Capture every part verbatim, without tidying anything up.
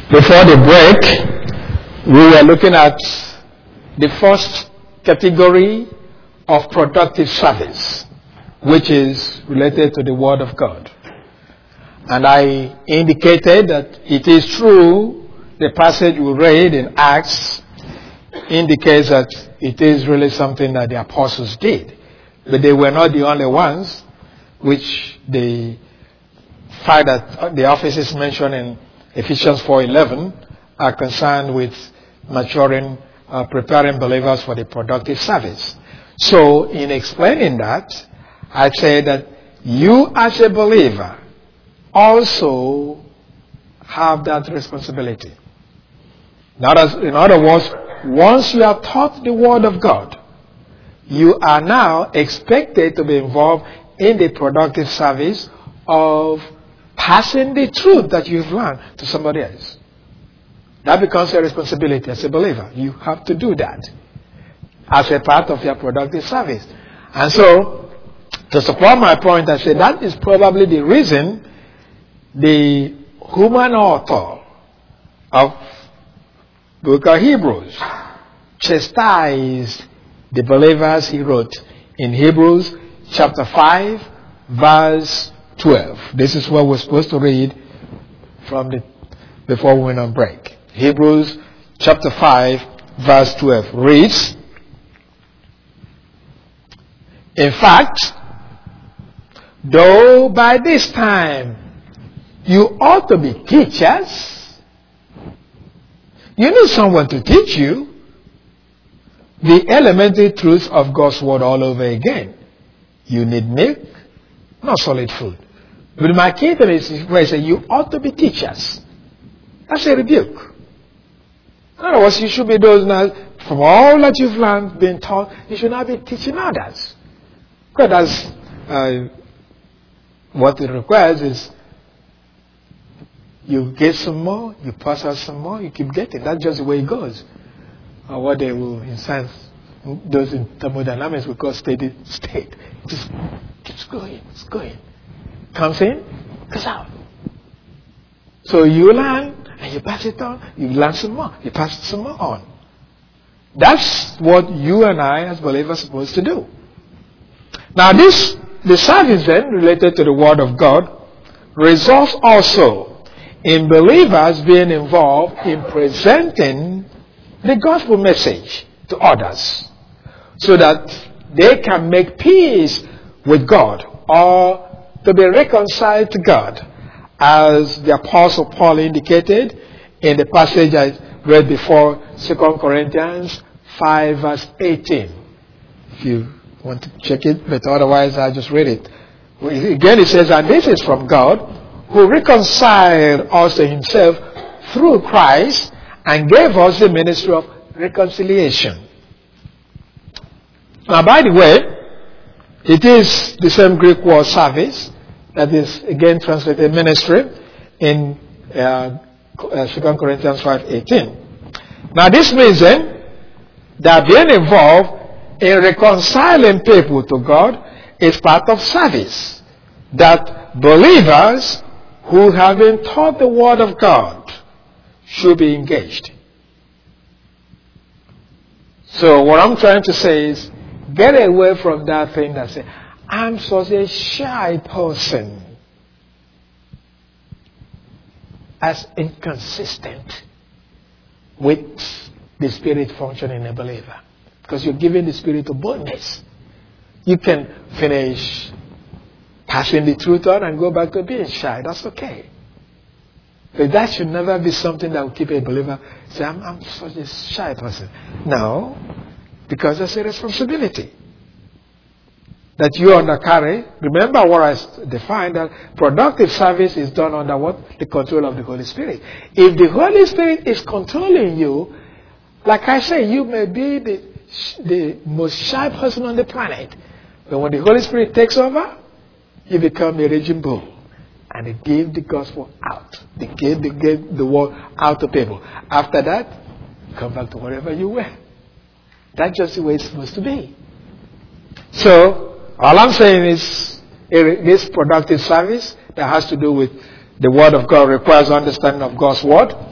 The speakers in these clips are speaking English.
Before the break, we were looking at the first category of productive service, which is related to the Word of God. And I indicated that it is true, the passage we read in Acts indicates that it is really something that the apostles did. But they were not the only ones, which the fact that the offices mentioned in Ephesians four eleven are concerned with maturing, uh, preparing believers for the productive service. So in explaining that, I say that you as a believer also have that responsibility. Not as, in other words, once you are taught the Word of God, you are now expected to be involved in the productive service of passing the truth that you've learned to somebody else. That becomes your responsibility as a believer. You have to do that as a part of your productive service. And so, to support my point, I say that is probably the reason the human author of the book of Hebrews chastised the believers he wrote in Hebrews chapter five, verse twelve. This is what we're supposed to read from the before we went on break. Hebrews chapter five, verse twelve reads, "In fact, though by this time you ought to be teachers, you need someone to teach you the elementary truths of God's Word all over again. You need milk, not solid food." But my key to this is where I say you ought to be teachers. That's a rebuke. In other words, you should be those now, from all that you've learned, been taught, you should not be teaching others. Because that's uh, what it requires is you get some more, you pass out some more, you keep getting. That's just the way it goes. Or what they will, in science, those in thermodynamics we call steady state. It just keeps going, it's going. Comes in, goes out. So you learn, and you pass it on, you learn some more, you pass some more on. That's what you and I as believers are supposed to do. Now this, the service then, related to the Word of God, results also in believers being involved in presenting the gospel message to others so that they can make peace with God or to be reconciled to God, as the Apostle Paul indicated in the passage I read before, Second Corinthians five, verse eighteen. If you want to check it, but otherwise I just read it. Again it says, "And this is from God, who reconciled us to himself through Christ and gave us the ministry of reconciliation." Now, by the way, it is the same Greek word service that is again translated ministry in uh, uh, Second Corinthians five eighteen. Now, this means then that being involved in reconciling people to God is part of service that believers who have been taught the Word of God should be engaged. So what I'm trying to say is, get away from that thing that says, "I'm such a shy person," as inconsistent with the Spirit functioning in a believer. Because you're giving the Spirit of boldness. You can finish passing the truth on and go back to being shy. That's okay. But that should never be something that will keep a believer say, I'm, I'm such a shy person. No, because that's a responsibility that you undercarry. Remember what I defined, that productive service is done under what? The control of the Holy Spirit. If the Holy Spirit is controlling you, like I say, you may be the, the most shy person on the planet. But when the Holy Spirit takes over, you become a raging bull. And they gave the gospel out. They gave, they gave the word out to people. After that, come back to wherever you were. That's just the way it's supposed to be. So, all I'm saying is, this productive service that has to do with the Word of God requires understanding of God's Word,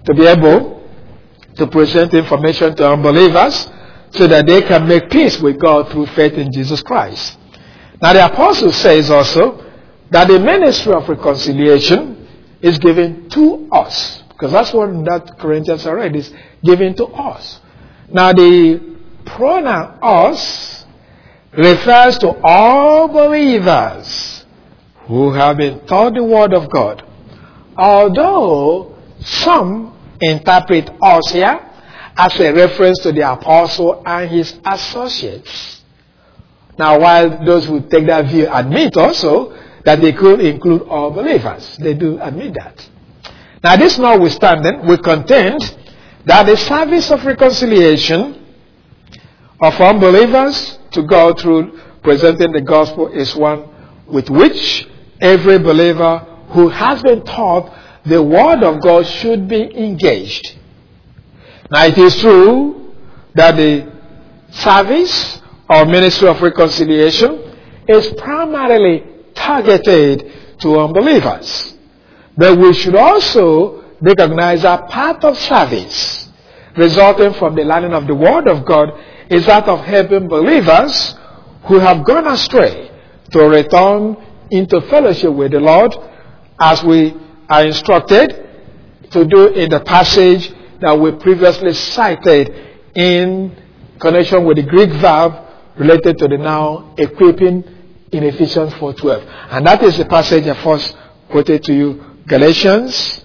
to be able to present information to unbelievers so that they can make peace with God through faith in Jesus Christ. Now the apostle says also that the ministry of reconciliation is given to us, because that's what that Corinthians are read, is given to us. Now the pronoun us refers to all believers who have been taught the word of God. Although some interpret us here as a reference to the apostle and his associates. Now, while those who take that view admit also that they could include all believers. They do admit that. Now, this notwithstanding, we contend that the service of reconciliation of unbelievers to God through presenting the gospel is one with which every believer who has been taught the word of God should be engaged. Now, it is true that the service or ministry of reconciliation is primarily targeted to unbelievers. But we should also recognize that part of service resulting from the learning of the word of God is that of helping believers who have gone astray to return into fellowship with the Lord, as we are instructed to do in the passage that we previously cited in connection with the Greek verb related to the noun equipping in Ephesians four twelve. And that is the passage I first quoted to you, Galatians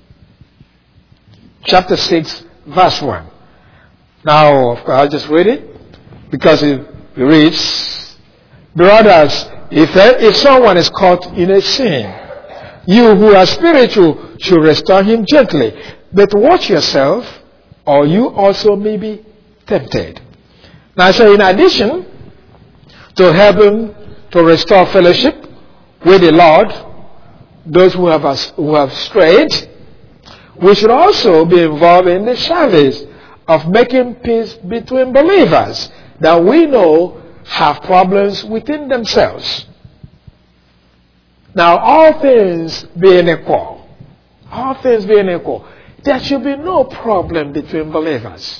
chapter six, verse one. Now, of course, I'll just read it, because it reads, brothers, if, if someone is caught in a sin, you who are spiritual should restore him gently. But watch yourself, or you also may be tempted. Now, so in addition to helping to restore fellowship with the Lord, those who have, who have strayed, we should also be involved in the service of making peace between believers that we know have problems within themselves. Now, all things being equal, all things being equal, there should be no problem between believers.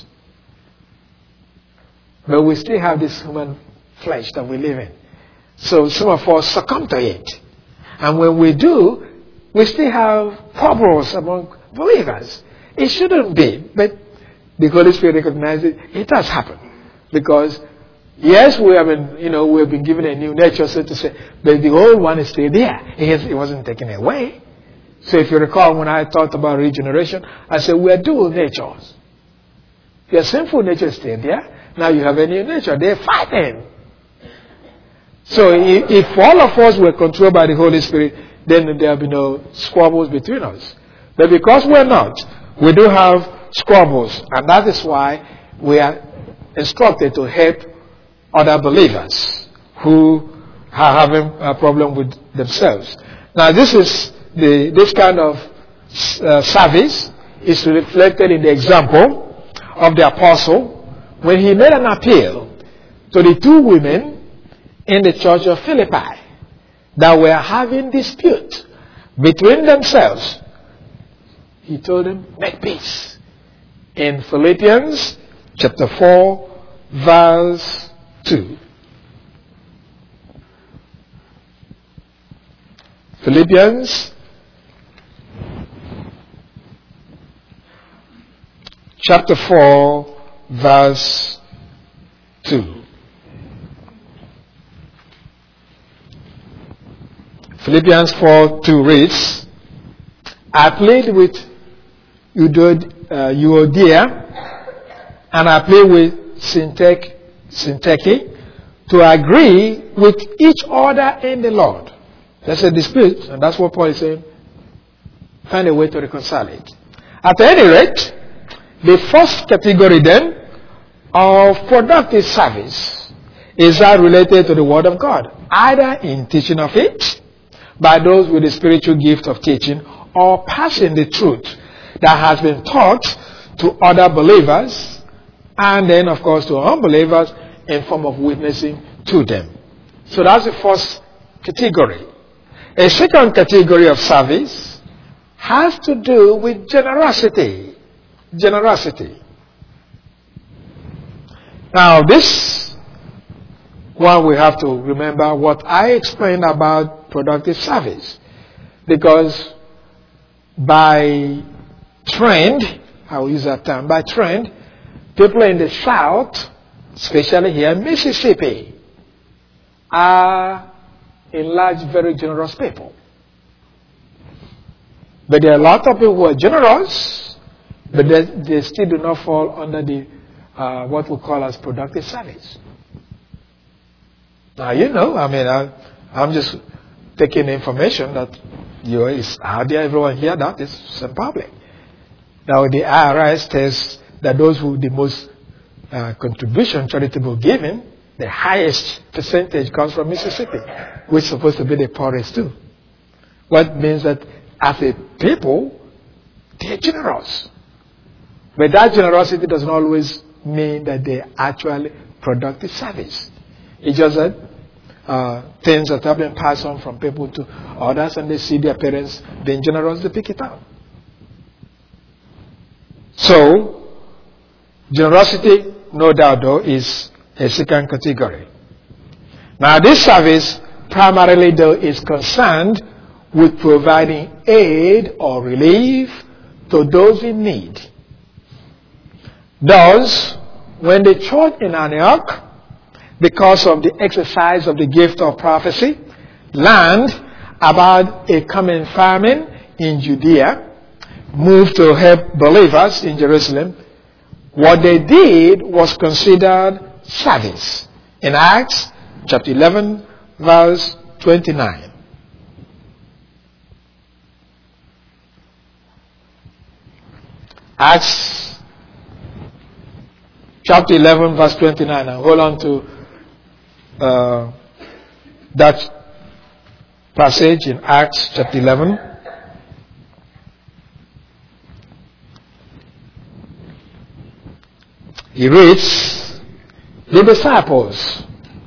But we still have this human flesh that we live in. So some of us succumb to it. And when we do, we still have problems among believers. It shouldn't be, but the Holy Spirit recognizes it. It has happened. Because, yes, we have been, you know, we have been given a new nature, so to say, but the old one is still there. It, has, it wasn't taken away. So if you recall, when I talked about regeneration, I said we are dual natures. Your sinful nature is still there. Now you have a new nature. They're fighting. So if, if all of us were controlled by the Holy Spirit, then there will be no squabbles between us. But because we're not, we do have squabbles. And that is why we are instructed to help other believers who are having a problem with themselves. Now this is the this kind of uh, service is reflected in the example of the apostle when he made an appeal to the two women in the church of Philippi that were having dispute between themselves. He told them, make peace. In Philippians chapter four, verse two. Philippians chapter four, verse two. Philippians four two reads, I played with Euodia, and I played with Syntyche, Syntyche to agree with each other in the Lord. That's a dispute, and that's what Paul is saying. Find a way to reconcile it. At any rate, the first category then of productive service is that related to the Word of God, either in teaching of it by those with the spiritual gift of teaching, or passing the truth that has been taught to other believers, and then of course to unbelievers in form of witnessing to them. So that's the first category. A second category of service has to do with generosity generosity. Now, this one we have to remember what I explained about productive service. Because by trend, I will use that term, by trend, people in the South, especially here in Mississippi, are in large very generous people. But there are a lot of people who are generous, but they, they still do not fall under the uh, what we call as productive service. Now, you know, I mean, I, I'm just taking information that you know, is out there. Everyone hear that it's in public. Now, the I R S says that those who the most uh, contribution, charitable giving, the highest percentage comes from Mississippi, which is supposed to be the poorest too. What means that as a people, they're generous. But that generosity doesn't always mean that they're actually productive service. It's just that uh, things that have been passed on from people to others, and they see their parents being generous, they pick it up. So, generosity, no doubt though, is a second category. Now, this service primarily though is concerned with providing aid or relief to those in need. Thus, when the church in Antioch, because of the exercise of the gift of prophecy, learned about a coming famine in Judea, moved to help believers in Jerusalem, what they did was considered service. In Acts chapter eleven, verse twenty-nine. Acts chapter eleven, verse twenty-nine. And hold on to uh, that passage in Acts chapter eleven. He reads, the disciples,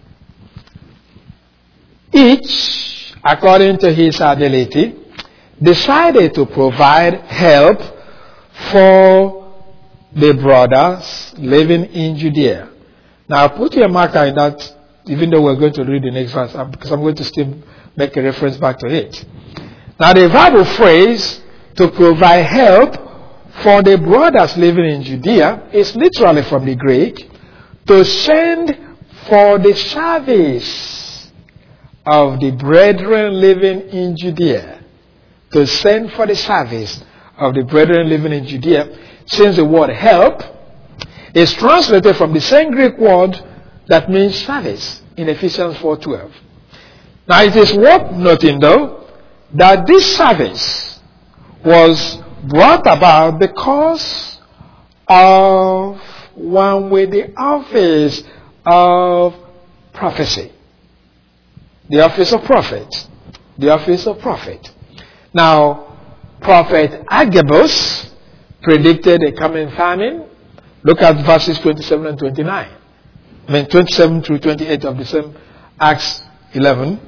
each, according to his ability, decided to provide help for the brothers living in Judea. Now, put your marker in that, even though we're going to read the next verse, because I'm going to still make a reference back to it. Now, the verbal phrase, to provide help for the brothers living in Judea, is literally from the Greek, to send for the service of the brethren living in Judea. To send for the service of the brethren living in Judea, since the word help is translated from the same Greek word that means service in Ephesians four twelve. Now it is worth noting though that this service was brought about because of one with the office of prophecy. The office of prophet. The office of prophet. Now, Prophet Agabus predicted a coming famine. Look at verses twenty-seven and twenty-nine. I mean, twenty-seven through twenty-eight of the same Acts eleven.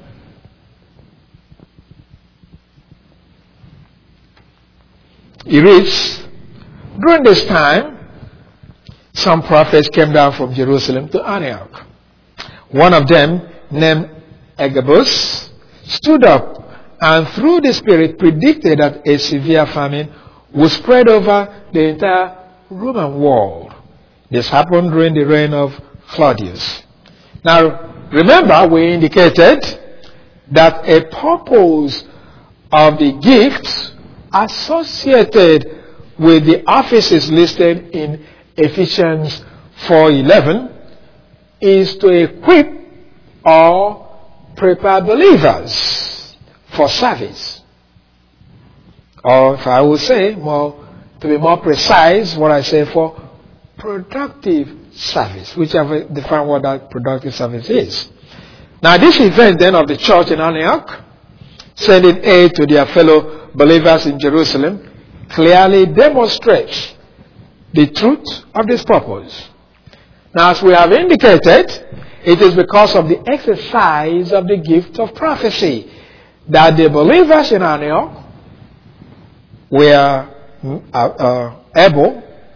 He reads, during this time, some prophets came down from Jerusalem to Antioch. One of them, named Agabus, stood up and through the Spirit predicted that a severe famine would spread over the entire Roman world. This happened during the reign of Claudius. Now, remember we indicated that a purpose of the gifts associated with the offices listed in Ephesians four eleven is to equip or prepare believers for service. Or if I would say, more to be more precise, what I say for productive service, whichever define what that productive service is. Now this event then of the church in Antioch, sending aid to their fellow believers in Jerusalem, clearly demonstrates the truth of this purpose. Now, as we have indicated, it is because of the exercise of the gift of prophecy that the believers in Antioch were uh, uh, able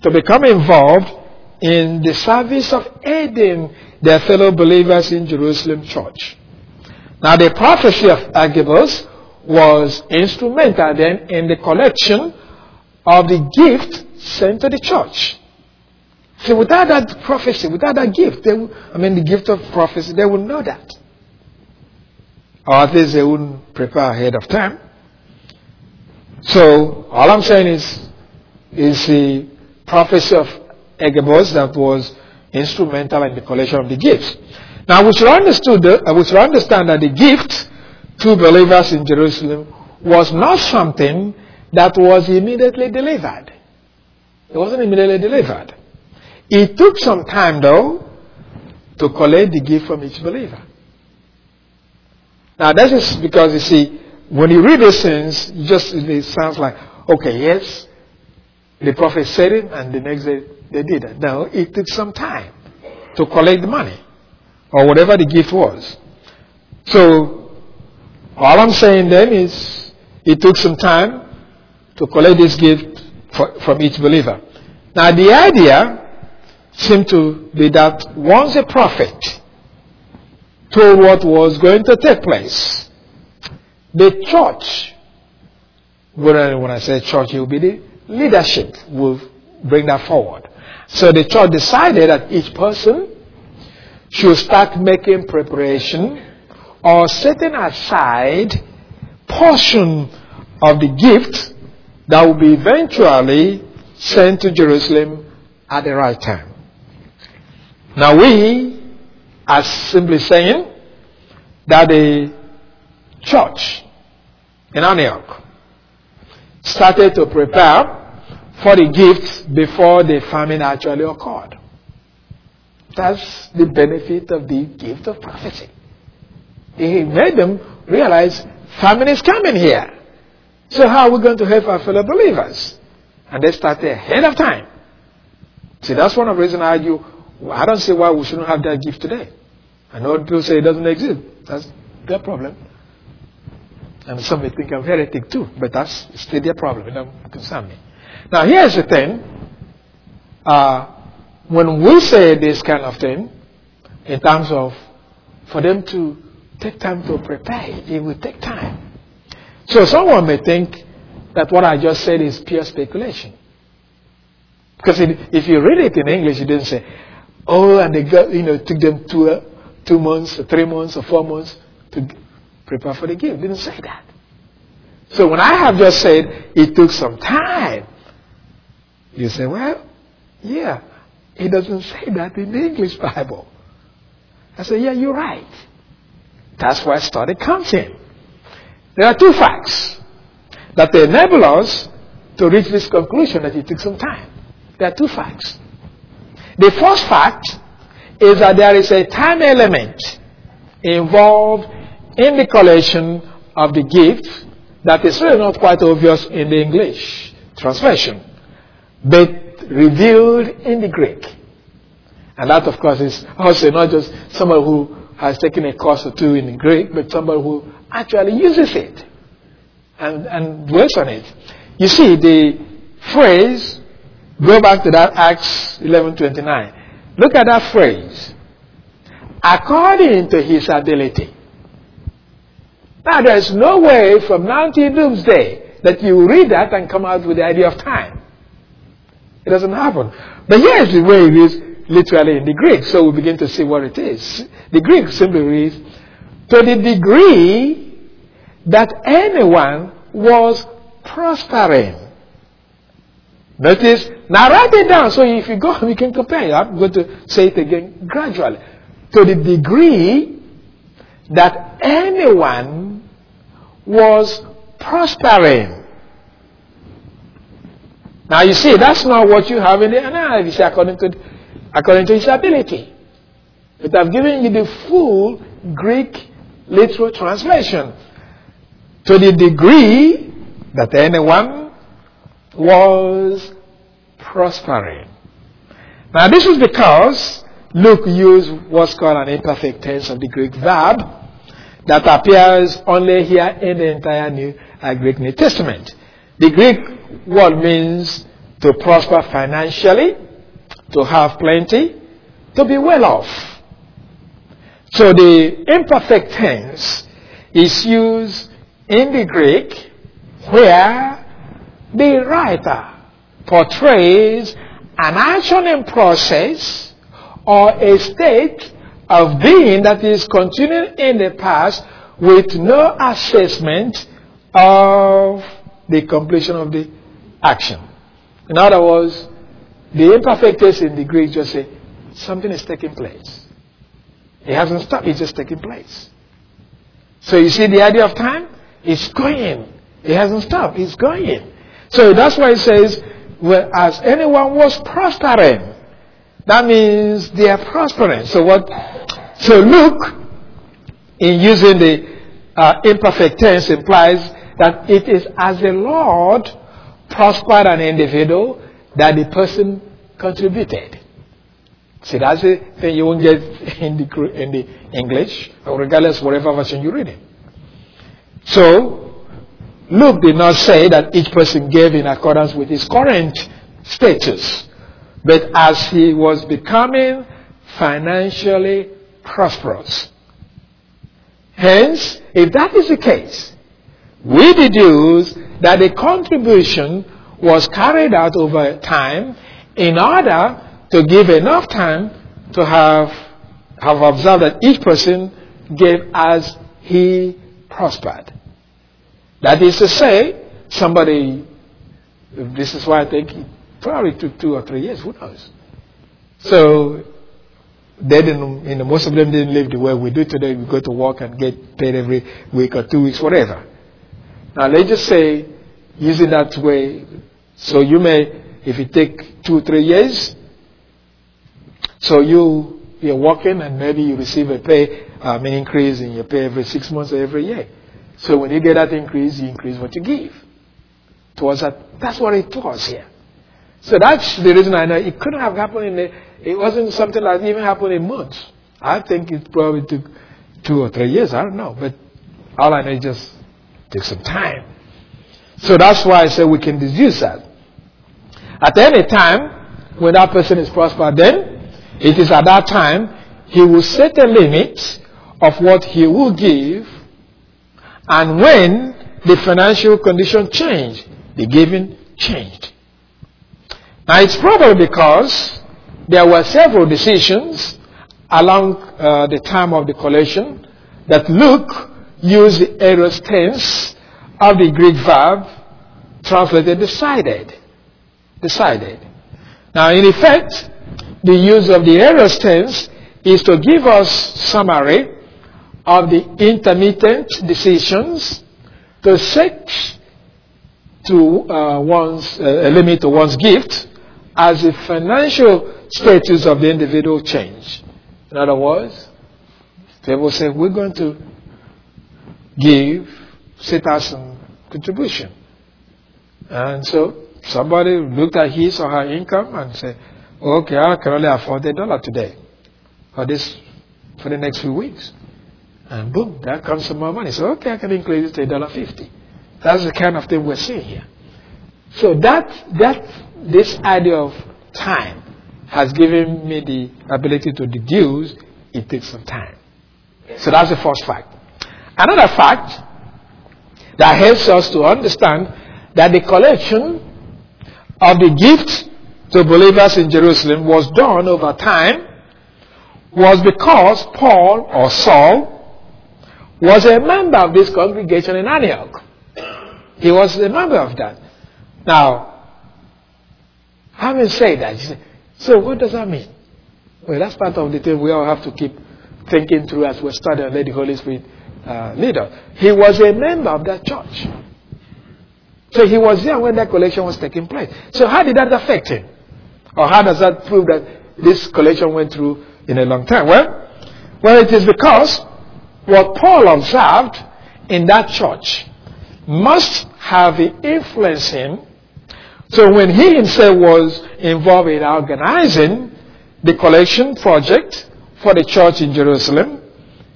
to become involved in the service of aiding their fellow believers in Jerusalem church. Now, the prophecy of Agabus was instrumental then in the collection of the gift sent to the church. So without that prophecy, without that gift, they would, I mean the gift of prophecy, they would know that. Or at least they wouldn't prepare ahead of time. So all I'm saying is, is the prophecy of Agabus that was instrumental in the collection of the gifts. Now we should, understood that, uh, we should understand that the gift to believers in Jerusalem was not something that was immediately delivered. It wasn't immediately delivered. It took some time, though, to collect the gift from each believer. Now, that is because, you see, when you read these things, it just it sounds like, okay, yes, the prophet said it, and the next day they did it. No, it took some time to collect the money, or whatever the gift was. So, all I'm saying then is, it took some time to collect this gift for, from each believer. Now, the idea seemed to be that once a prophet told what was going to take place, the church, when I say church, it will be the leadership will bring that forward. So the church decided that each person should start making preparation or setting aside portion of the gift that will be eventually sent to Jerusalem at the right time. Now we are simply saying that the church in Antioch started to prepare for the gifts before the famine actually occurred. That's the benefit of the gift of prophecy. He made them realize famine is coming here. So how are we going to help our fellow believers? And they started ahead of time. See, that's one of the reasons I argue, I don't see why we shouldn't have that gift today. I know people say it doesn't exist. That's their problem. And some may think I'm heretic too, but that's still their problem. It doesn't concern me. Now, here's the thing. Uh, when we say this kind of thing, in terms of for them to take time to prepare it, it will take time. So someone may think that what I just said is pure speculation. Because it, if you read it in English, it didn't say, oh, and they got, you know, it took them two, uh, two months, or three months, or four months to prepare for the gift. It didn't say that. So when I have just said it took some time, you say, well, yeah, it doesn't say that in the English Bible. I say, yeah, you're right. That's why I started counting. There are two facts that enable us to reach this conclusion that it took some time. There are two facts. The first fact is that there is a time element involved in the collection of the gift that is really not quite obvious in the English translation, but revealed in the Greek. And that, of course, is also not just someone who has taken a course or two in Greek, but somebody who actually uses it and, and dwells on it. You see, the phrase, go back to that Acts eleven twenty-nine. Look at that phrase. According to his ability. Now, there is no way from now till doomsday that you read that and come out with the idea of time. It doesn't happen. But here's the way it is literally in the Greek. So we begin to see what it is. The Greek simply reads, to the degree that anyone was prospering. Notice, now write it down so if you go, we can compare. I'm going to say it again gradually. To the degree that anyone was prospering. Now you see, that's not what you have in the N I V according to, according to his ability. But I've given you the full Greek literal translation. To the degree that anyone was prospering. Now this is because Luke used what's called an imperfect tense of the Greek verb that appears only here in the entire New uh, Greek New Testament. The Greek word means to prosper financially, to have plenty, to be well off. So the imperfect tense is used in the Greek where the writer portrays an action in process or a state of being that is continuing in the past with no assessment of the completion of the action. In other words, the imperfect tense in the Greek just say something is taking place. It hasn't stopped, it's just taking place. So you see the idea of time? It's going. It hasn't stopped, it's going. So that's why it says, well, as anyone was prospering. That means they are prospering. So what? So Luke, in using the uh, imperfect tense, implies that it is as the Lord prospered an individual that the person contributed. See, that's the thing you won't get in the, in the English, or regardless whatever version you read it. So, Luke did not say that each person gave in accordance with his current status, but as he was becoming financially prosperous. Hence, if that is the case, we deduce that the contribution was carried out over time in order to give enough time to have, have observed that each person gave as he prospered. That is to say, somebody, this is why I think it probably took two or three years, who knows? So, they didn't, you know, most of them didn't live the way we do today. We go to work and get paid every week or two weeks, whatever. Now, let's just say, using that way, so you may, if it take two, three years, so you, you're working and maybe you receive a pay, um, an increase in your pay every six months or every year. So when you get that increase, you increase what you give. Towards that, that's what it was here. So that's the reason I know it couldn't have happened in a, it wasn't something that even happened in months. I think it probably took two or three years, I don't know. But all I know is just took some time. So that's why I say we can deduce that. At any time, when that person is prospered, then it is at that time he will set a limit of what he will give, and when the financial condition changed, the giving changed. Now it's probably because there were several decisions along uh, the time of the collection that Luke used the aorist tense of the Greek verb translated decided. Decided. Now in effect, the use of the aorist tense is to give us summary of the intermittent decisions to set to uh, one's uh, a limit to one's gift as the financial status of the individual change. In other words, people say we're going to give, set out some contribution, and so somebody looked at his or her income and said, "Okay, I can only afford a dollar today, or this for the next few weeks." And boom, there comes some more money. So, okay, I can increase it to a dollar fifty. That's the kind of thing we're seeing here. So that that this idea of time has given me the ability to deduce it takes some time. So that's the first fact. Another fact that helps us to understand that the collection of the gifts to believers in Jerusalem was done over time was because Paul or Saul was a member of this congregation in Antioch. He was a member of that. Now, having said that, you say, so what does that mean? Well, that's part of the thing we all have to keep thinking through as we study and let the Holy Spirit uh, lead us. He was a member of that church. So he was there when that collection was taking place. So how did that affect him? Or how does that prove that this collection went through in a long time? Well, well, it is because what Paul observed in that church must have influenced him. So when he himself was involved in organizing the collection project for the church in Jerusalem,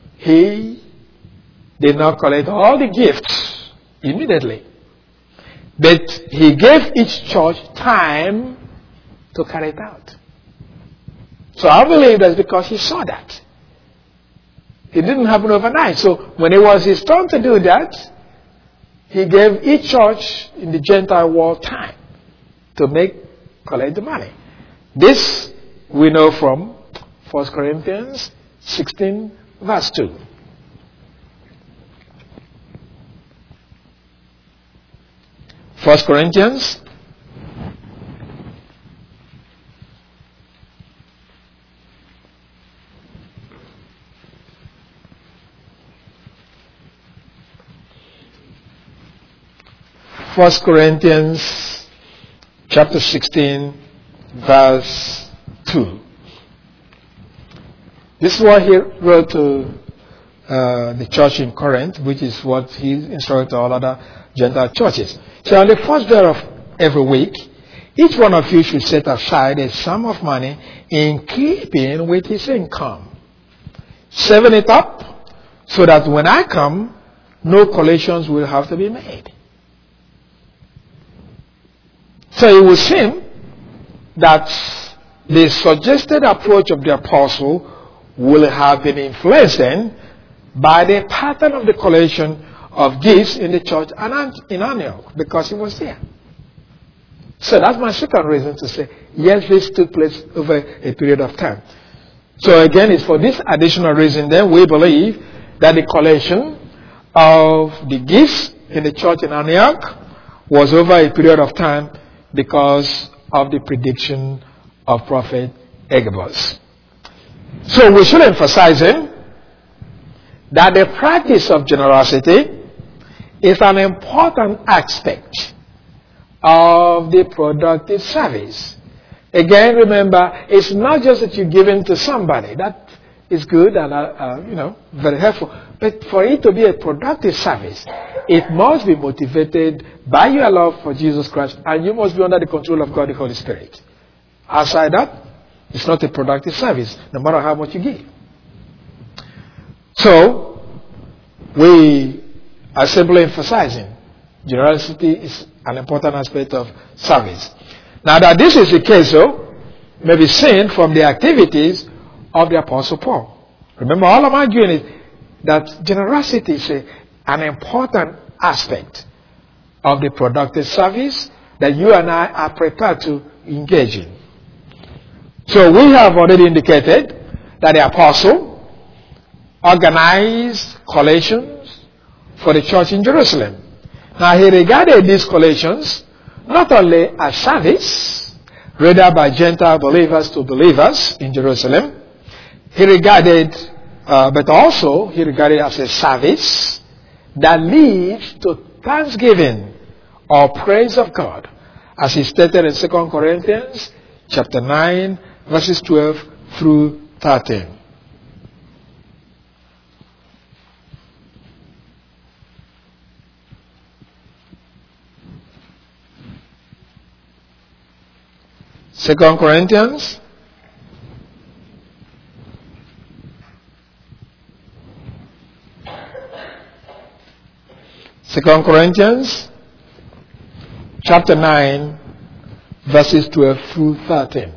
he did not collect all the gifts immediately. But he gave each church time to carry it out. So I believe that's because he saw that. It didn't happen overnight. So when it was his turn to do that, he gave each church in the Gentile world time to make, collect the money. This we know from First Corinthians sixteen, verse two. First Corinthians First Corinthians chapter sixteen, verse two. This is what he wrote to uh, the church in Corinth, which is what he instructed to all other Gentile churches. So on the first day of every week, each one of you should set aside a sum of money in keeping with his income, saving it up so that when I come, no collections will have to be made. So it would seem that the suggested approach of the apostle will have been influenced then by the pattern of the collection of gifts in the church in Antioch, because he was there. So that's my second reason to say, yes, this took place over a period of time. So again, it's for this additional reason then we believe that the collection of the gifts in the church in Antioch was over a period of time because of the prediction of Prophet Agabus. So we should emphasize him that the practice of generosity is an important aspect of the productive service. Again, remember, it's not just that you're giving to somebody. That is good and, uh, uh, you know, very helpful. But for it to be a productive service, it must be motivated by your love for Jesus Christ, and you must be under the control of God the Holy Spirit. Outside that, it's not a productive service, no matter how much you give. So, we are simply emphasizing generosity is an important aspect of service. Now that this is the case, though, may be seen from the activities of the Apostle Paul. Remember, all I'm arguing is that generosity is a, an important aspect of the productive service that you and I are prepared to engage in. So we have already indicated that the apostle organized collations for the church in Jerusalem. Now he regarded these collations not only as service, rather by Gentile believers to believers in Jerusalem, he regarded, uh, but also he regarded as a service that leads to thanksgiving or praise of God, as he stated in Second Corinthians chapter nine, verses twelve through thirteen. Second Corinthians Second Corinthians chapter nine, verses twelve through thirteen.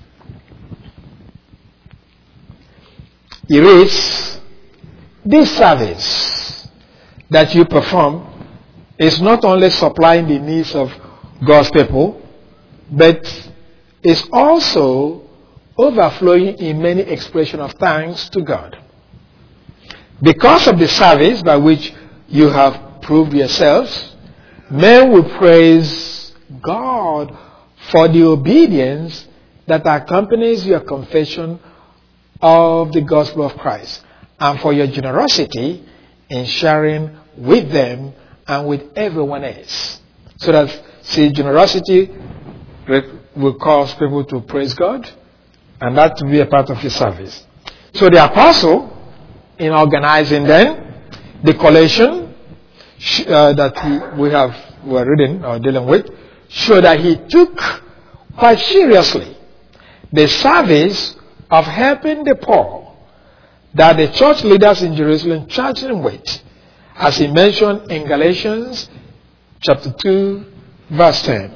He reads, "This service that you perform is not only supplying the needs of God's people, but is also overflowing in many expressions of thanks to God. Because of the service by which you have proved yourselves, men will praise God for the obedience that accompanies your confession of the gospel of Christ, and for your generosity in sharing with them and with everyone else." So that, see, generosity will cause people to praise God, and that will be a part of his service. So the apostle, in organizing then the collation uh, that he, we have we are reading or dealing with, showed that he took quite seriously the service of helping the poor that the church leaders in Jerusalem charged him with, as he mentioned in Galatians chapter two, verse ten.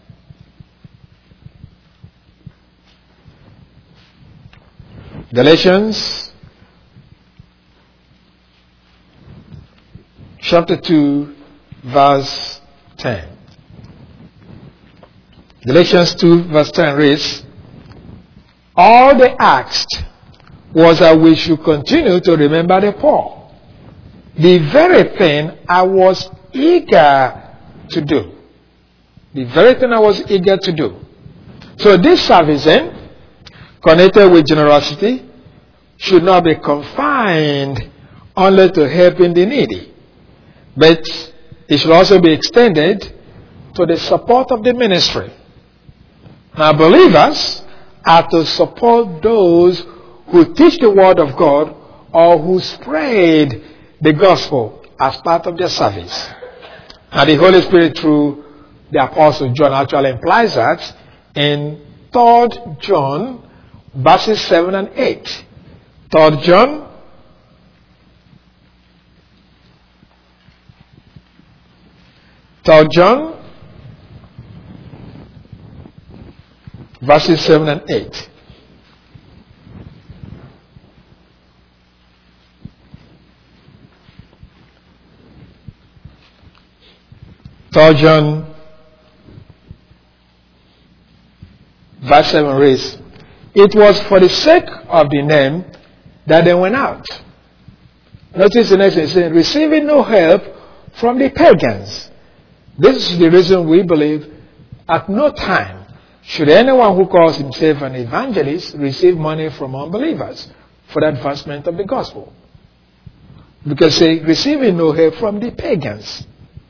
Galatians chapter two, verse ten. Galatians two, verse ten reads, all they asked was that we should continue to remember the poor. The very thing I was eager to do. The very thing I was eager to do. So this service then, connected with generosity, should not be confined only to helping the needy, but it should also be extended to the support of the ministry. Now, believers are to support those who teach the word of God or who spread the gospel as part of their service. Now, the Holy Spirit through the Apostle John actually implies that in Third John verses seven and eight. Third John Third John verses seven and eight. Third John verse seven reads, it was for the sake of the name that they went out. Notice the next one, saying, receiving no help from the pagans. This is the reason we believe at no time should anyone who calls himself an evangelist receive money from unbelievers for the advancement of the gospel. Because say, receiving no help from the pagans.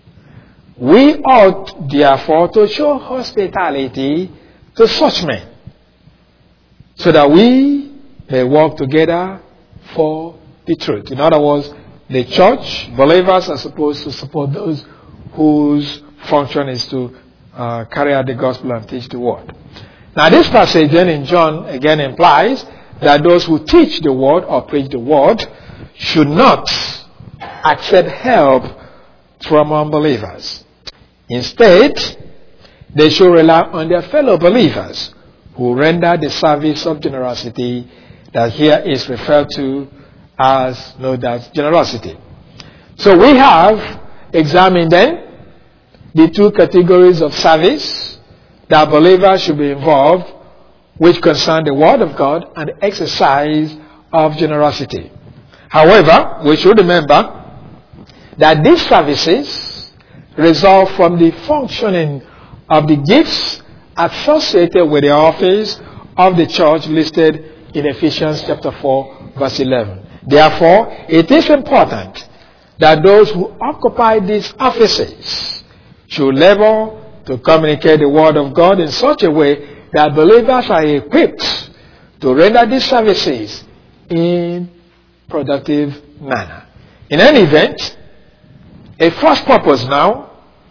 We ought therefore to show hospitality to such men, so that we may work together for the truth. In other words, the church, believers are supposed to support those whose function is to uh, carry out the gospel and teach the word. Now this passage then in John again implies that those who teach the word or preach the word should not accept help from unbelievers. Instead, they should rely on their fellow believers who render the service of generosity that here is referred to as, no doubt, generosity. So we have examined then the two categories of service that believers should be involved, which concern the Word of God and the exercise of generosity. However, we should remember that these services result from the functioning of the gifts associated with the office of the church listed in Ephesians chapter four, verse eleven. Therefore, it is important that those who occupy these offices should labor to communicate the word of God in such a way that believers are equipped to render these services in productive manner. In any event, a first purpose now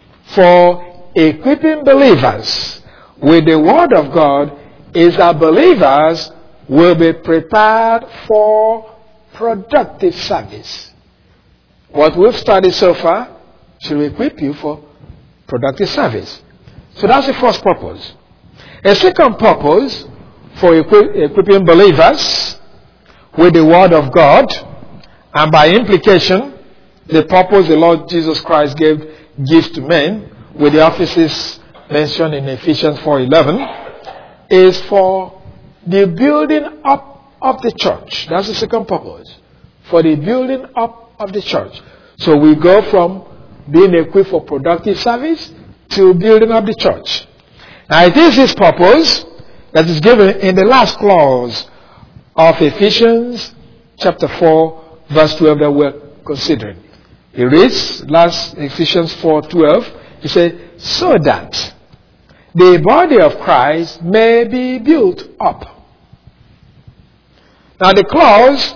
for equipping believers with the word of God is that believers will be prepared for productive service. What we've studied so far should equip you for productive service. So that's the first purpose. A second purpose for equip, equipping believers with the word of God, and by implication, the purpose the Lord Jesus Christ gave gives to men with the offices mentioned in Ephesians four eleven, is for the building up of the church. That's the second purpose. For the building up of the church. So we go from being equipped for productive service to building up the church. Now it is this purpose that is given in the last clause of Ephesians chapter four verse twelve that we're considering. It reads, last Ephesians four twelve, it says, so that the body of Christ may be built up. Now the clause,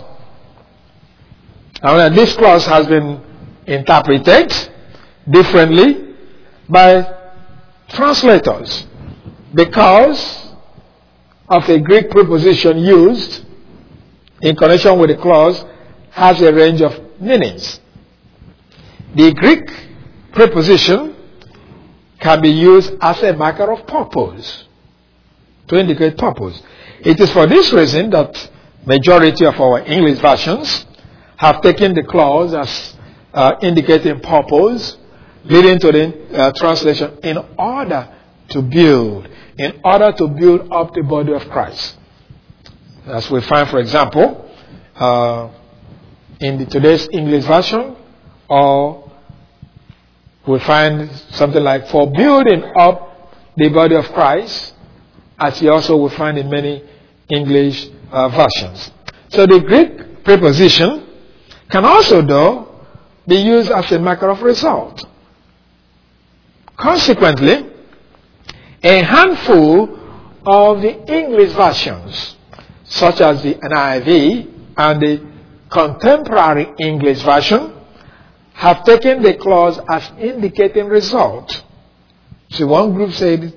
now this clause has been interpreted differently by translators because of a Greek preposition used in connection with the clause has a range of meanings. The Greek preposition can be used as a marker of purpose, to indicate purpose. It is for this reason that majority of our English versions have taken the clause as uh, indicating purpose, leading to the uh, translation in order to build, in order to build up the body of Christ. As we find, for example, uh, in the today's English version, or we find something like for building up the body of Christ, as you also will find in many English uh, versions. So the Greek preposition can also, though, be used as a marker of result. Consequently, a handful of the English versions, such as the N I V and the contemporary English version, have taken the clause as indicating result. So one group said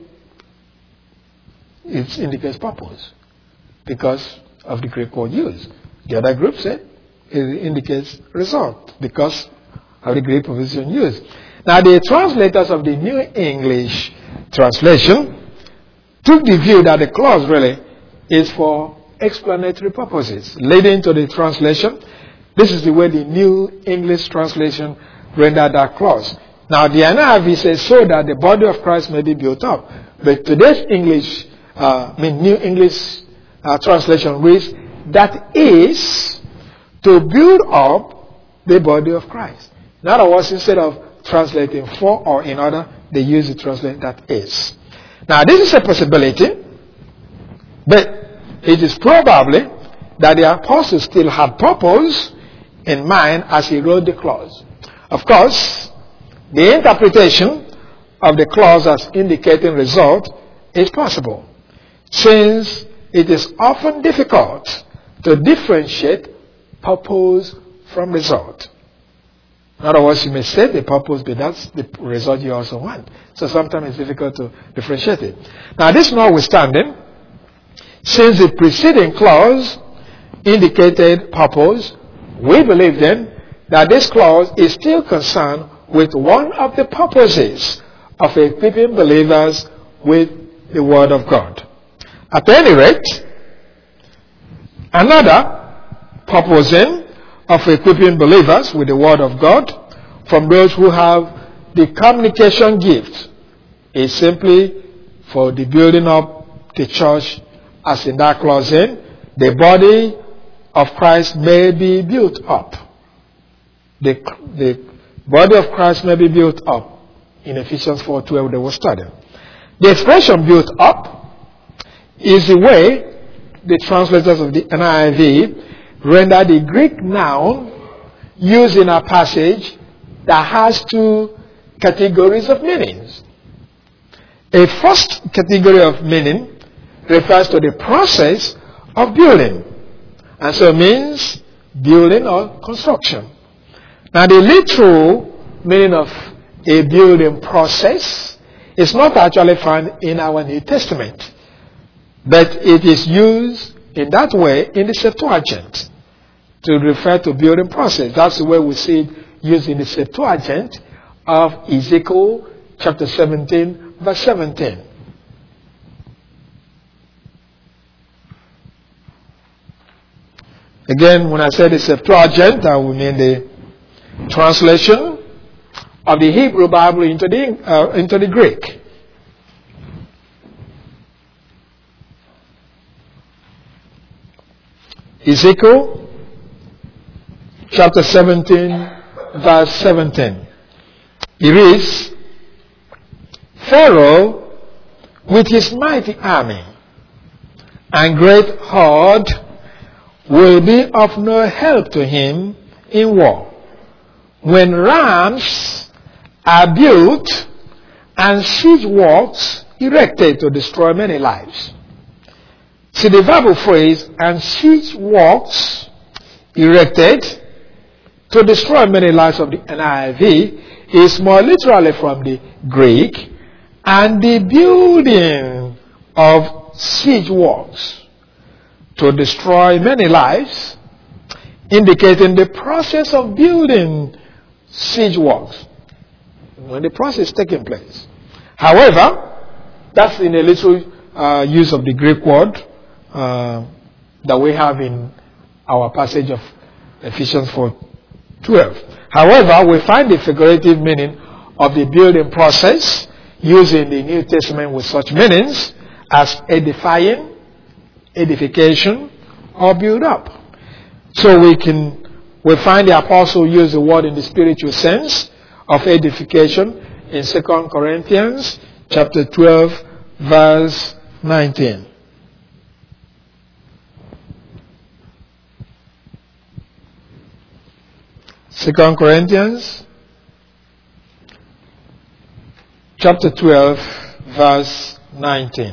it indicates purpose because of the Greek word used. The other group said it indicates result because of the Greek preposition used. Now the translators of the New English translation took the view that the clause really is for explanatory purposes, leading to the translation. This is the way the New English translation rendered that clause. Now the N I V says so that the body of Christ may be built up. But today's English, uh, I mean New English uh, translation reads, that is to build up the body of Christ. In other words, instead of translating for or in order, they use the translation that is. Now this is a possibility, but it is probably that the apostle still had purpose in mind as he wrote the clause. Of course, the interpretation of the clause as indicating result is possible, since it is often difficult to differentiate purpose from result. In other words, you may say the purpose, but that's the result you also want. So sometimes it's difficult to differentiate it. Now, this notwithstanding, since the preceding clause indicated purpose, we believe then that this clause is still concerned with one of the purposes of equipping believers with the Word of God. At any rate, another purpose then of equipping believers with the Word of God from those who have the communication gift is simply for the building up the church, as in that clause in, the body of Christ may be built up. The, the body of Christ may be built up. In Ephesians four twelve they were studying. The expression built up is the way the translators of the N I V render the Greek noun used in a passage that has two categories of meanings. A first category of meaning refers to the process of building, and so means building or construction. Now the literal meaning of a building process is not actually found in our New Testament, but it is used in that way in the Septuagint to refer to building process. That's the way we see it used in the Septuagint of Ezekiel chapter seventeen verse seventeen. Again, when I say the Septuagint, I will mean the translation of the Hebrew Bible into the, uh, into the Greek. Ezekiel chapter seventeen verse seventeen. It reads, Pharaoh with his mighty army and great horde will be of no help to him in war. When rams are built and siege works erected to destroy many lives. See, the verbal phrase, and siege works erected to destroy many lives of the N I V is more literally from the Greek, and the building of siege works to destroy many lives, indicating the process of building siege works when the process is taking place. However, that's in a little uh, use of the Greek word uh, that we have in our passage of Ephesians four twelve. However, we find the figurative meaning of the building process used in the New Testament with such meanings as edifying, edification, or build up. So we can we find the apostle use the word in the spiritual sense of edification in Second Corinthians chapter twelve, verse nineteen. Second Corinthians chapter twelve, verse nineteen.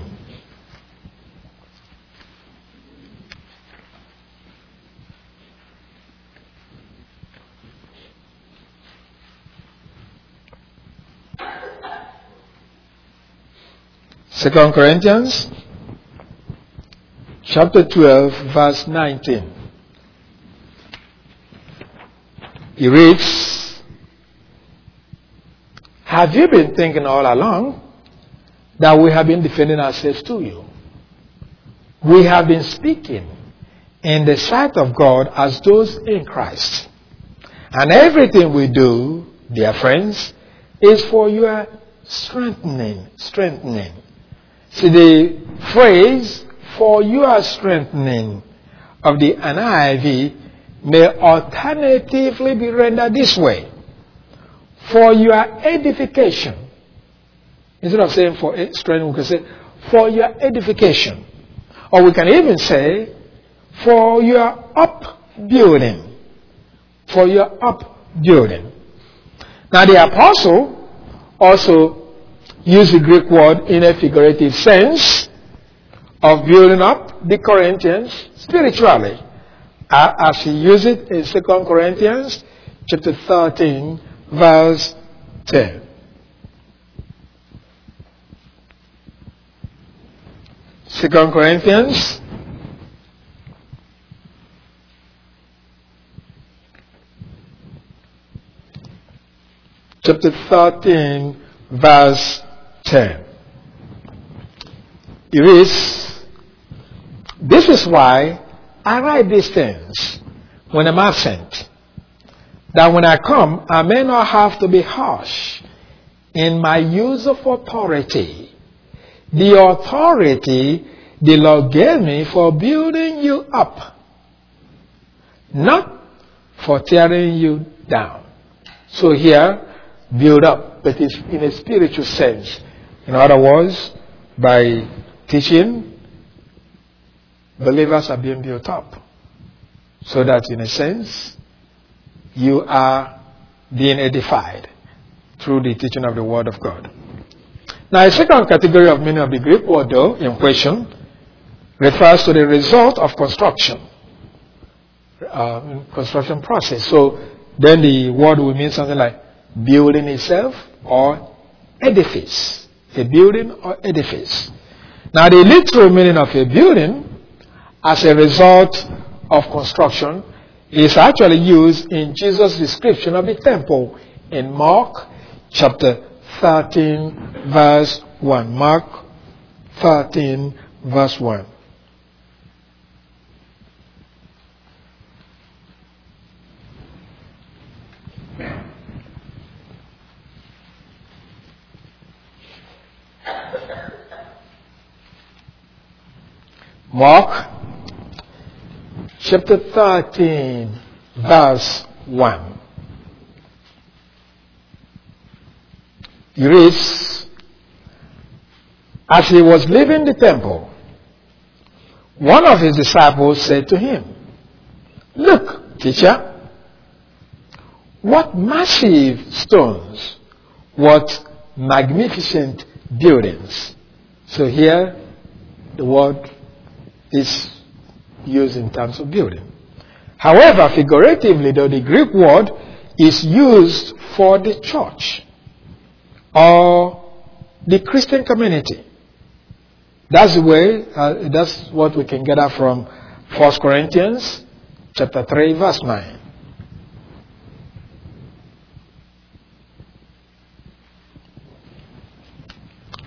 Second Corinthians chapter twelve, verse nineteen. He reads, "Have you been thinking all along that we have been defending ourselves to you? We have been speaking in the sight of God as those in Christ. And everything we do, dear friends, is for your strengthening, strengthening." See, the phrase "for your strengthening" of the N I V may alternatively be rendered this way: for your edification. Instead of saying for strengthening, we can say for your edification. Or we can even say for your upbuilding. For your upbuilding. Now the apostle also used the Greek word in a figurative sense of building up the Corinthians spiritually, as he used it in Second Corinthians chapter thirteen, verse ten. Second Corinthians chapter thirteen, verse ten. It reads, "This is why I write these things when I'm absent, that when I come, I may not have to be harsh in my use of authority. The authority the Lord gave me for building you up, not for tearing you down." So here, build up, but it's in a spiritual sense. In other words, by teaching, believers are being built up. So that in a sense, you are being edified through the teaching of the Word of God. Now, a second category of meaning of the Greek word, though, in question, refers to the result of construction, uh, construction process. So then the word will mean something like building itself or edifice. A building or edifice. Now, the literal meaning of a building as a result of construction is actually used in Jesus' description of the temple in Mark chapter thirteen, verse one. Mark thirteen, verse one. Mark chapter thirteen, verse one. It reads, "As he was leaving the temple, one of his disciples said to him, 'Look, teacher, what massive stones, what magnificent buildings.'" So here, the word is used in terms of building. However, figuratively, though, the Greek word is used for the church or the Christian community. That's the way, uh, that's what we can gather from First Corinthians chapter three, verse nine.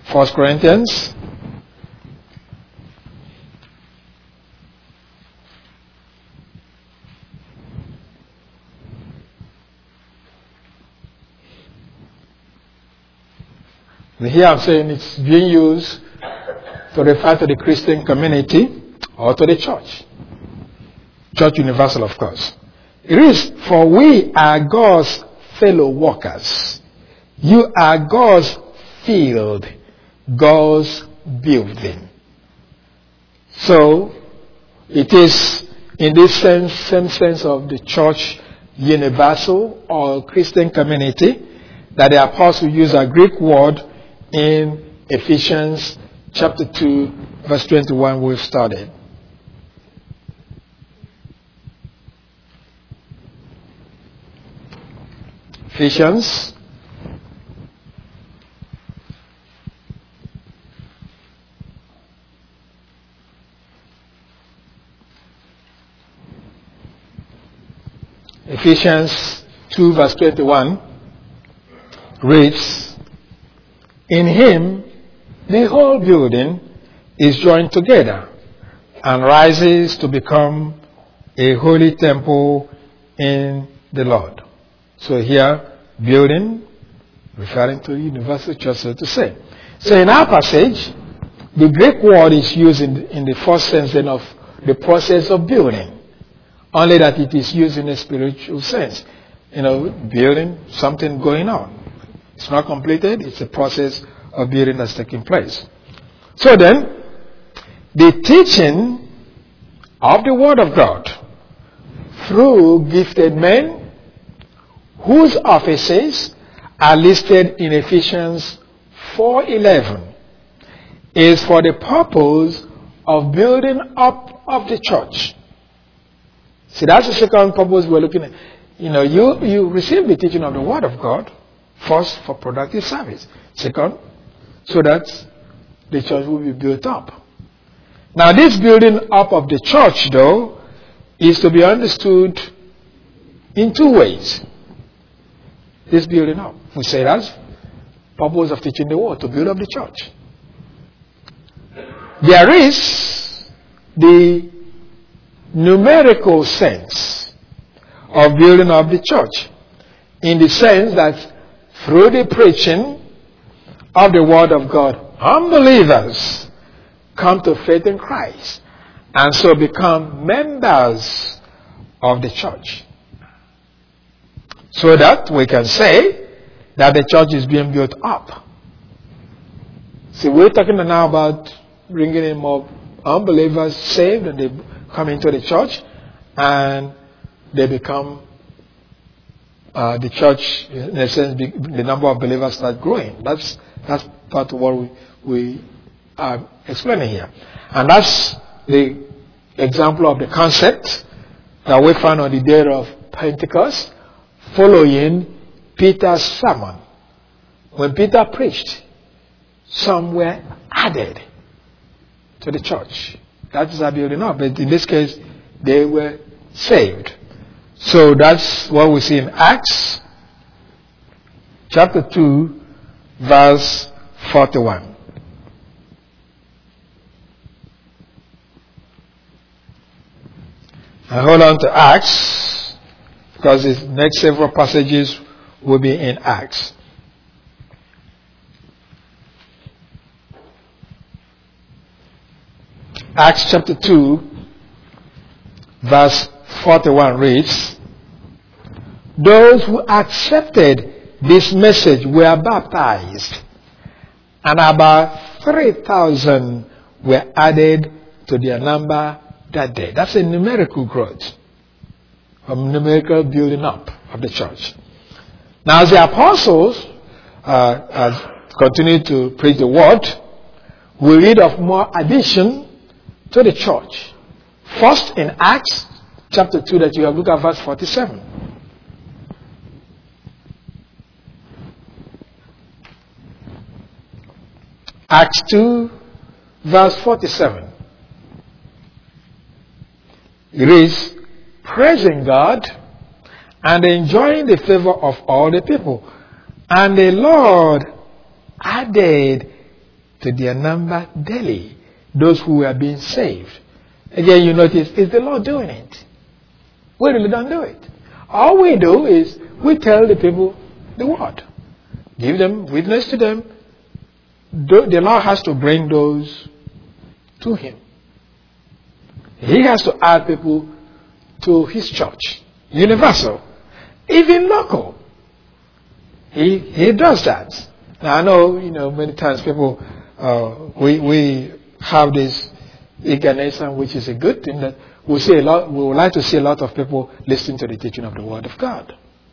First Corinthians here I'm saying it's being used to refer to the Christian community or to the church. Church universal, of course. It is, for we are God's fellow workers. You are God's field, God's building. So, it is in this sense, same sense of the church universal or Christian community that the apostle used a Greek word in Ephesians chapter two, verse twenty-one we've studied. Ephesians Ephesians two verse twenty-one reads, in him the whole building is joined together and rises to become a holy temple in the Lord. So here, building, referring to universal church, so to say. So in our passage, the Greek word is used in, in the first sense then of the process of building, only that it is used in a spiritual sense. You know, building, something going on. It's not completed, it's a process of building that's taking place. So then, the teaching of the Word of God through gifted men whose offices are listed in Ephesians four eleven is for the purpose of building up of the church. See, that's the second purpose we're looking at. You know, you, you receive the teaching of the Word of God, first for productive service, second, so that the church will be built up. Now, this building up of the church, though, is to be understood in two ways. This building up, we say that's purpose of teaching the Word, to build up the church. There is the numerical sense of building up the church, in the sense that through the preaching of the Word of God, unbelievers come to faith in Christ and so become members of the church. So that we can say that the church is being built up. See, we're talking now about bringing in more unbelievers saved, and they come into the church and they become uh, the church, in a sense, the number of believers start growing. That's that's part of what we, we are explaining here. And that's the example of the concept that we found on the day of Pentecost, following Peter's sermon. When Peter preached, some were added to the church. That is a building up. But in this case, they were saved. So that's what we see in Acts chapter two, verse forty-one. And hold on to Acts, because the next several passages will be in Acts. Acts chapter two, verse forty-one reads, those who accepted this message were baptized, and about three thousand were added to their number that day. That's a numerical growth, a numerical building up of the church. Now, as the apostles uh, continue to preach the word, we read of more addition to the church. First in Acts chapter two that you have looked at, verse forty-seven. Acts two, verse forty-seven. It is praising God and enjoying the favor of all the people. And the Lord added to their number daily, those who were being saved. Again, you notice, is the Lord doing it? We really don't do it. All we do is we tell the people the word. Give them, witness to them. The Lord has to bring those to Him. He has to add people to His church. Universal. Even local. He He does that. Now I know, you know, many times people, uh, we we have this eagerness, which is a good thing, that we see a lot. We would like to see a lot of people listening to the teaching of the Word of God.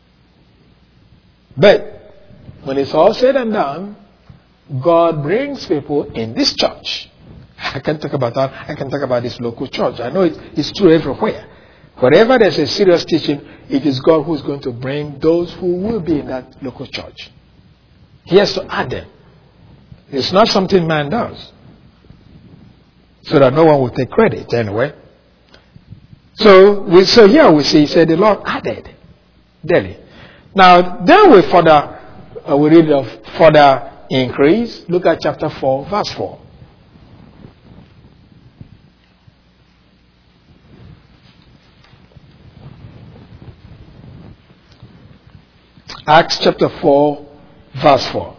But when it's all said and done, God brings people in this church. I can talk about that. I can talk about this local church. I know it, it's true everywhere. Wherever there's a serious teaching, it is God who's going to bring those who will be in that local church. He has to add them. It's not something man does. So that no one will take credit anyway. So, we, so here we see, he said, the Lord added daily. Now, then we further, uh, we read of further increase. Look at chapter four, verse four. Acts chapter four, verse four.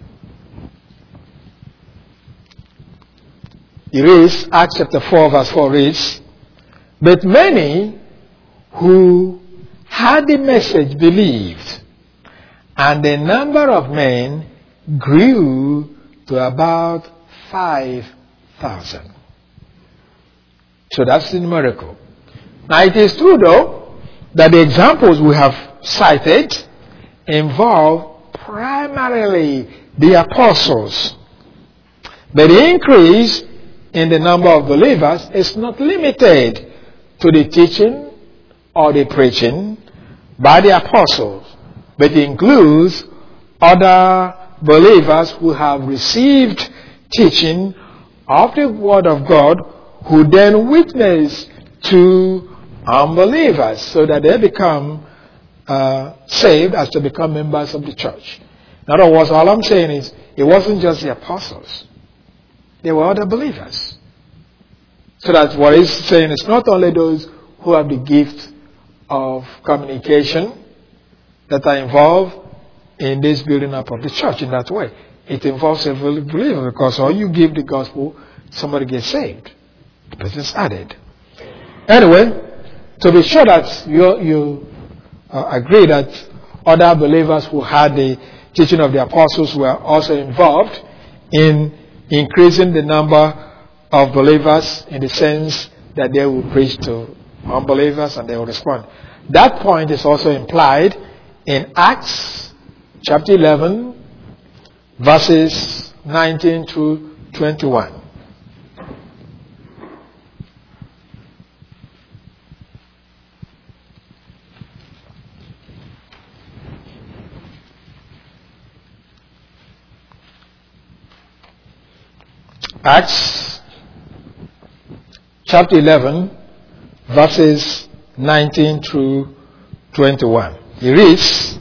It reads, Acts chapter four, verse four reads, but many who had the message believed, and the number of men grew to about five thousand. So that's the miracle. Now it is true though that the examples we have cited involve primarily the apostles. But the increase in the number of believers is not limited to the teaching or the preaching by the apostles, but includes other believers who have received teaching of the Word of God, who then witness to unbelievers so that they become uh, saved as to become members of the church. In other words, all I'm saying is it wasn't just the apostles. There were other believers. So that's what he's saying. It's not only those who have the gift of communication that are involved in this building up of the church in that way. It involves every believer, because all you give the gospel, somebody gets saved. The person's added. Anyway, to be sure that you, you uh, agree that other believers who had the teaching of the apostles were also involved in increasing the number of believers, in the sense that they will preach to unbelievers and they will respond. That point is also implied in Acts chapter eleven, verses nineteen through twenty-one. Acts chapter eleven, verses nineteen through twenty-one. It reads,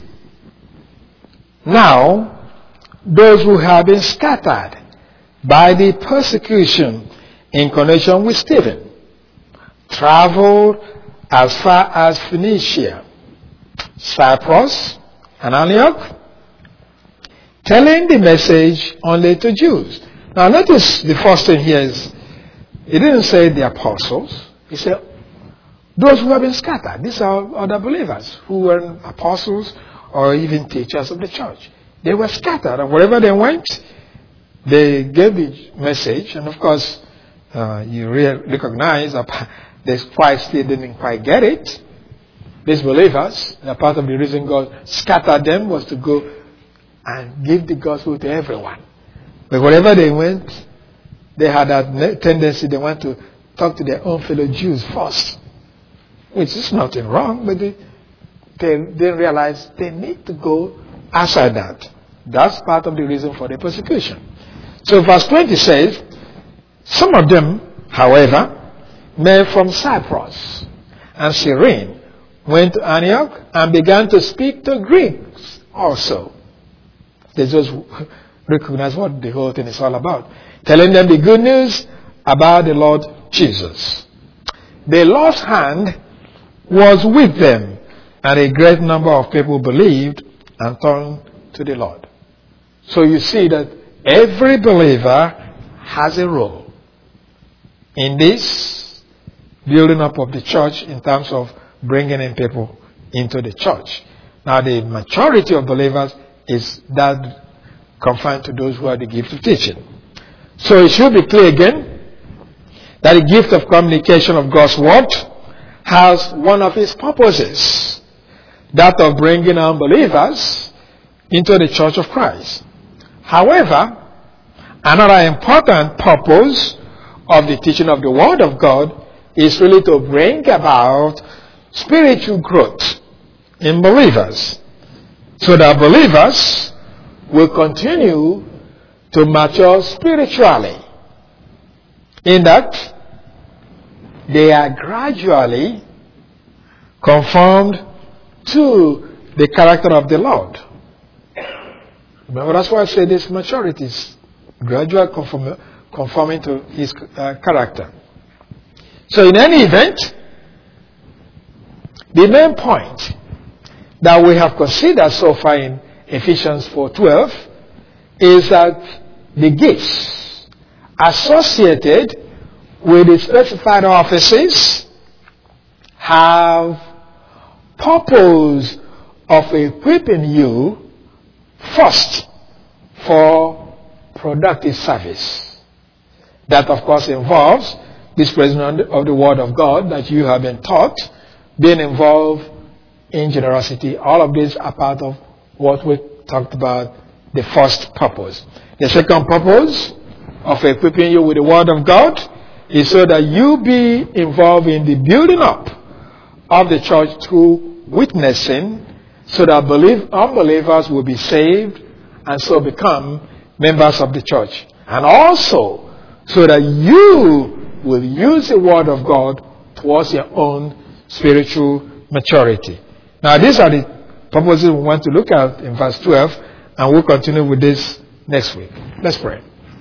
now, those who have been scattered by the persecution in connection with Stephen traveled as far as Phoenicia, Cyprus, and Antioch, telling the message only to Jews. Now notice the first thing here is, it didn't say the apostles. It said those who have been scattered. These are other believers who weren't apostles or even teachers of the church. They were scattered, and wherever they went, they gave the message. And of course, uh, you re- recognize that they quite still didn't quite get it. These believers, a part of the reason God scattered them was to go and give the gospel to everyone. But wherever they went, they had that tendency, they want to talk to their own fellow Jews first. Which is nothing wrong, but they, they didn't realize they need to go outside that. That's part of the reason for the persecution. So verse twenty says, some of them, however, men from Cyprus and Cyrene went to Antioch and began to speak to Greeks also. There's just recognize what the whole thing is all about. Telling them the good news about the Lord Jesus. The Lord's hand was with them, and a great number of people believed and turned to the Lord. So you see that every believer has a role in this building up of the church in terms of bringing in people into the church. Now the majority of believers is that confined to those who have the gift of teaching. So it should be clear again that the gift of communication of God's word has one of its purposes, that of bringing unbelievers into the church of Christ. However, another important purpose of the teaching of the word of God is really to bring about spiritual growth in believers, so that believers will continue to mature spiritually, in that they are gradually conformed to the character of the Lord. Remember, that's why I say this maturity is gradual conform, conforming to his uh, character. So in any event, the main point that we have considered so far in Ephesians four twelve is that the gifts associated with the specified offices have purpose of equipping you first for productive service. That, of course, involves this presence of the Word of God that you have been taught, being involved in generosity. All of these are part of what we talked about, the first purpose. The second purpose of equipping you with the Word of God is so that you be involved in the building up of the church through witnessing, so that believe, unbelievers will be saved and so become members of the church. And also, so that you will use the Word of God towards your own spiritual maturity. Now, these are the purposes we want to look at in verse twelve, and we'll continue with this next week. Let's pray.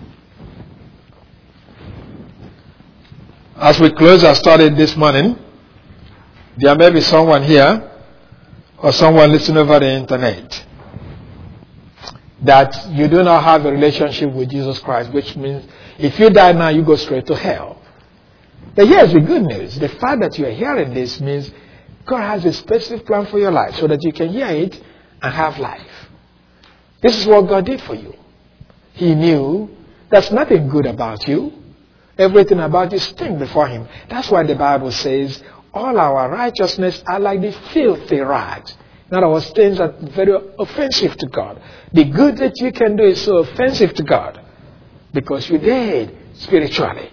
As we close our study this morning, there may be someone here or someone listening over the internet that you do not have a relationship with Jesus Christ, which means if you die now, you go straight to hell. But here's the good news. The fact that you are hearing this means God has a specific plan for your life so that you can hear it and have life. This is what God did for you. He knew there's nothing good about you. Everything about you stinks before Him. That's why the Bible says all our righteousness are like the filthy rags. In other words, things are very offensive to God. The good that you can do is so offensive to God because you died spiritually.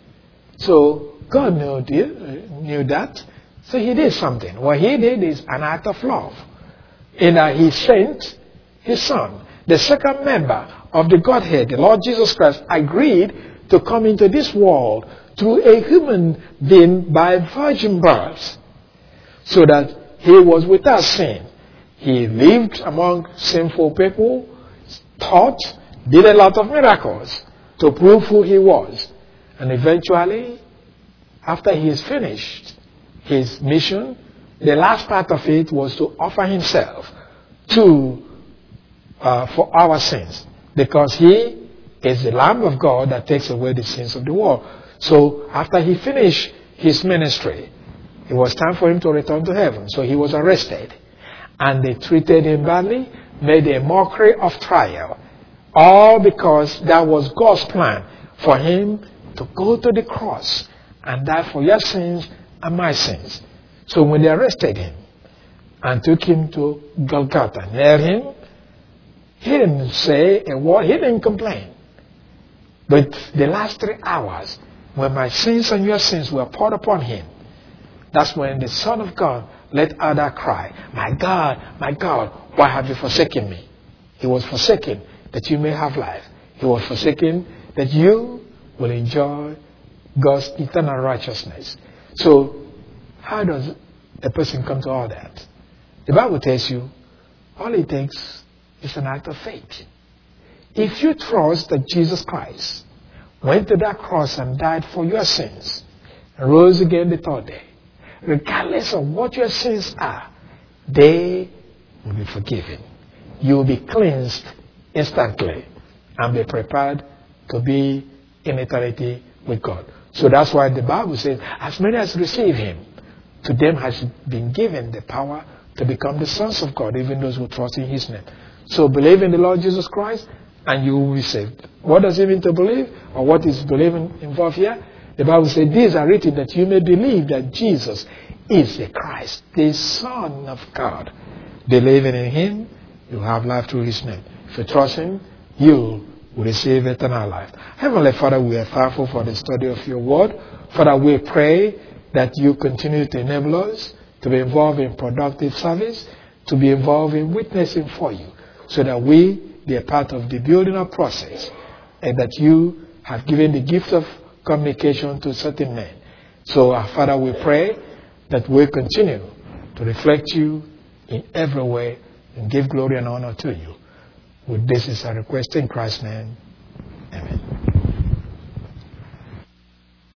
So God knew, knew that. So He did something. What He did is an act of love. In that He sent His Son. The second member of the Godhead, the Lord Jesus Christ, agreed to come into this world through a human being by virgin birth, so that He was without sin. He lived among sinful people, taught, did a lot of miracles to prove who He was. And eventually, after He is finished His mission, the last part of it was to offer Himself to uh, for our sins, because He is the Lamb of God that takes away the sins of the world. So after He finished His ministry, it was time for Him to return to heaven. So He was arrested. And they treated Him badly, made a mockery of trial. All because that was God's plan for Him to go to the cross and die for your sins and my sins. So when they arrested Him and took Him to Golgotha, nailed Him, He didn't say a word, He didn't complain. But the last three hours, when my sins and your sins were poured upon Him, that's when the Son of God let out that cry, my God, my God, why have you forsaken me? He was forsaken that you may have life. He was forsaken that you will enjoy God's eternal righteousness. So, how does a person come to all that? The Bible tells you, all it takes is an act of faith. If you trust that Jesus Christ went to that cross and died for your sins, and rose again the third day, regardless of what your sins are, they will be forgiven. You will be cleansed instantly and be prepared to be in eternity with God. So that's why the Bible says, as many as receive him, to them has been given the power to become the sons of God, even those who trust in his name. So believe in the Lord Jesus Christ and you will be saved. What does it mean to believe? Or what is believing involved here? The Bible says, these are written that you may believe that Jesus is the Christ, the Son of God. Believing in him, you have life through his name. If you trust him, you will receive eternal life. Heavenly Father, we are thankful for the study of your word. Father, we pray that you continue to enable us to be involved in productive service, to be involved in witnessing for you, so that we be a part of the building up process, and that you have given the gift of communication to certain men. So, our Father, we pray that we continue to reflect you in every way and give glory and honor to you. With this is our request in Christ's name.